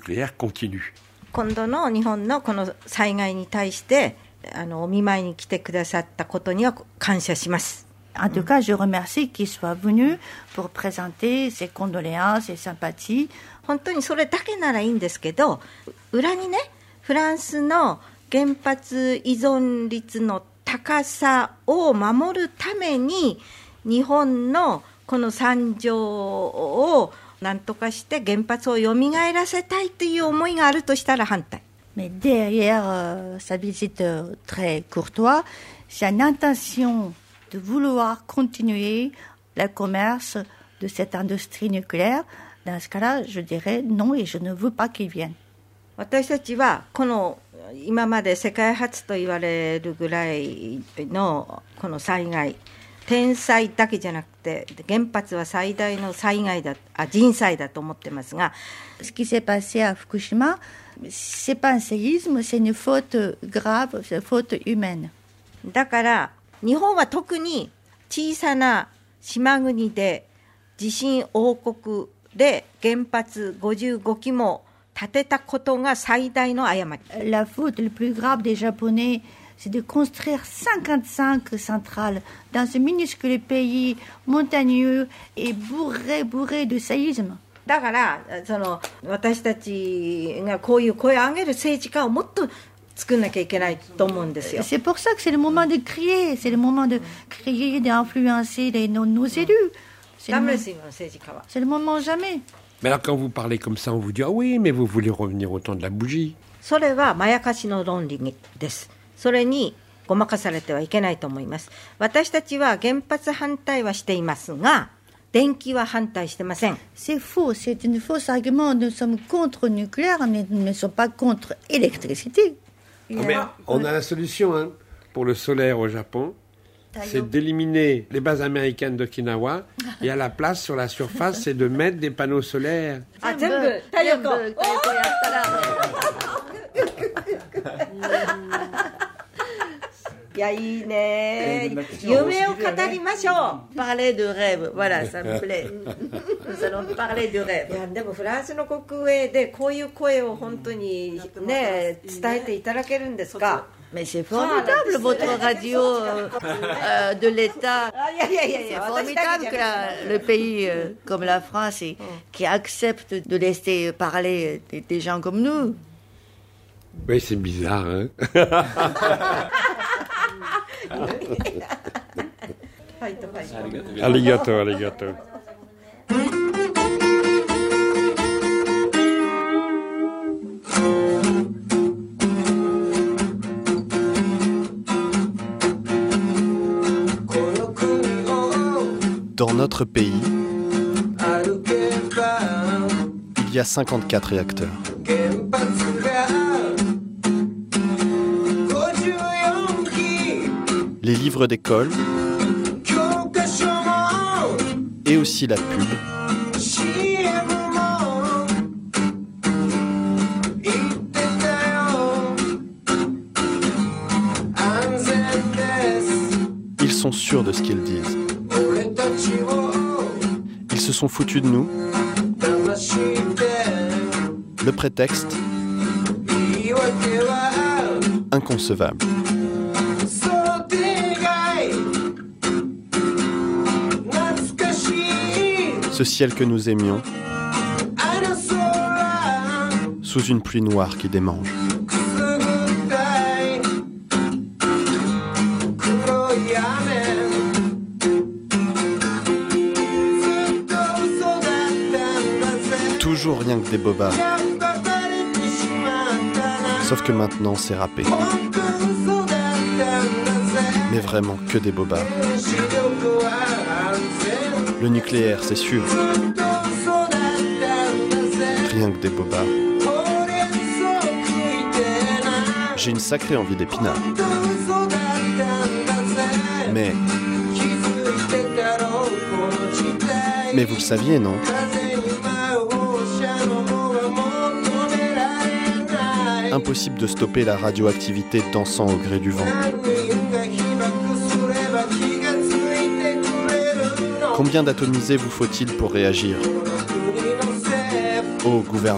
nucléaire continue. 今度の日本のこの災害に対してお見舞いに来てくださったことには感謝します。 En tout cas, je remercie qu'il soit venu pour présenter ses condoléances et sympathies. 本当にそれだけならいいんですけど、裏にね、フランスの原発依存率の高さを守るために日本のこの惨状を何とかして原発を蘇らせたいという思いがあるとしたら反対。 Mais derrière sa visite très courtoise, c'est une intention de vouloir continuer le commerce de cette industrie nucléaire. Dans ce cas-là, je dirais non et je ne veux pas qu'il vienne. 私たちはこの今まで世界初と言われるぐらいのこの災害、天災だけじゃなくて原発は最大の災害だ、人災だと思ってますが、 Ce qui s'est passé à Fukushima, c'est pas un séisme, c'est une faute grave, c'est une faute humaine. だから日本は特に小さな島国で地震王国で原発55基も建てたことが最大の誤り。 La faute le plus grave des Japonais, c'est de construire 55 centrales dans ce minuscule pays montagneux et bourré de séismes. だから私たちがこういう声を上げる政治家をもっと作んなきゃいけないと思うんですよ。 C'est pour ça que c'est le moment de crier, c'est le moment de crier, d'influencer nos élus. C'est le moment jamais. Mais alors quand vous parlez comme ça, on vous dit « Ah oui, mais vous voulez revenir au temps de la bougie ». それはまやかしの論理です。それにごまかされてはいけないと思います。私たちは原発反対はしていますが、電気は反対してません。 C'est faux, c'est une fausse argument. Nous sommes contre le nucléaire, mais nous ne sommes pas contre l'électricité. Mais on a la solution hein, pour le solaire au Japon. C'est d'éliminer les bases américaines d'Okinawa et à la place, sur la surface, c'est de mettre des panneaux solaires. Ah, Parler de rêve, voilà, ça me plaît. Nous allons parler de rêve. いやでもフランスの国営でこういう声を本当にね伝えていただけるんですか。 Mais c'est formidable, votre radio de l'État. C'est formidable que le pays comme la France qui accepte de laisser parler des gens comme nous. Oui, c'est bizarre, hein. Arigato, arigato. Dans notre pays, il y a 54 réacteurs. Les livres d'école et aussi la pub. Ils sont sûrs de ce qu'ils disent. Ils se sont foutus de nous. Le prétexte, inconcevable. Ce ciel que nous aimions, sous une pluie noire qui démange. Toujours rien que des bobards. Sauf que maintenant c'est râpé. Mais vraiment que des bobards. Le nucléaire, c'est sûr. Rien que des bobards. J'ai une sacrée envie d'épinards. Mais vous le saviez, non ? Impossible de stopper la radioactivité dansant au gré du vent. Combien d'atomisés vous faut-il pour réagir ? Ô gouvernement !